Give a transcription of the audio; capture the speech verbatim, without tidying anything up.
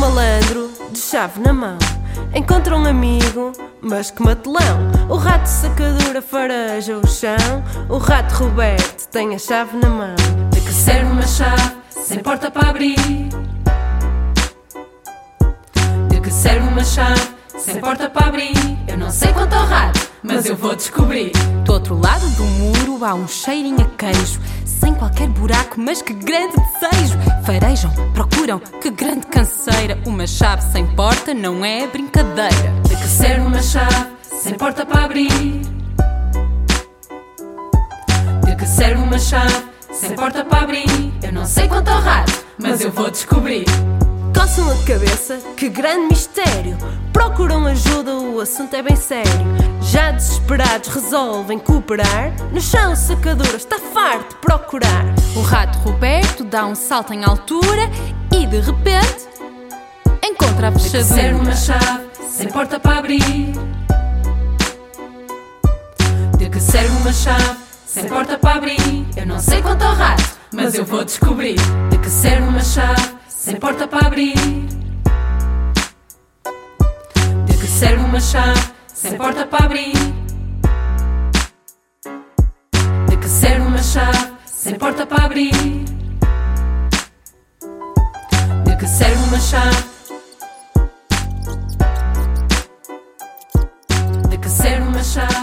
malandro, de chave na mão, encontra um amigo, mas que matelão. O rato sacadura fareja o chão, o rato Roberto tem a chave na mão. De que serve uma chave sem porta para abrir? De que serve uma chave sem porta para abrir? Eu não sei quanto ao rato, mas eu vou descobrir. Do outro lado do muro há um cheirinho a queijo, sem qualquer buraco, mas que grande desejo. Farejam, procuram, que grande canseira. Uma chave sem porta não é brincadeira. De que serve uma chave sem porta para abrir? De que serve uma chave sem porta para abrir? Eu não sei quanto ao rato, mas eu vou descobrir. Coçam a cabeça, que grande mistério. Procuram ajuda, o assunto é bem sério. Já desesperados resolvem cooperar. No chão o sacadura está farto de procurar. O rato Roberto dá um salto em altura e de repente encontra a De que fechadura. serve uma chave sem porta para abrir? De que serve uma chave sem porta para abrir? Eu não sei quanto ao rato, mas eu vou descobrir. De que serve uma chave sem porta para abrir? De que serve uma chave sem porta para abrir? De que serve uma chave sem porta para abrir? De que serve uma chave? De que serve uma chave?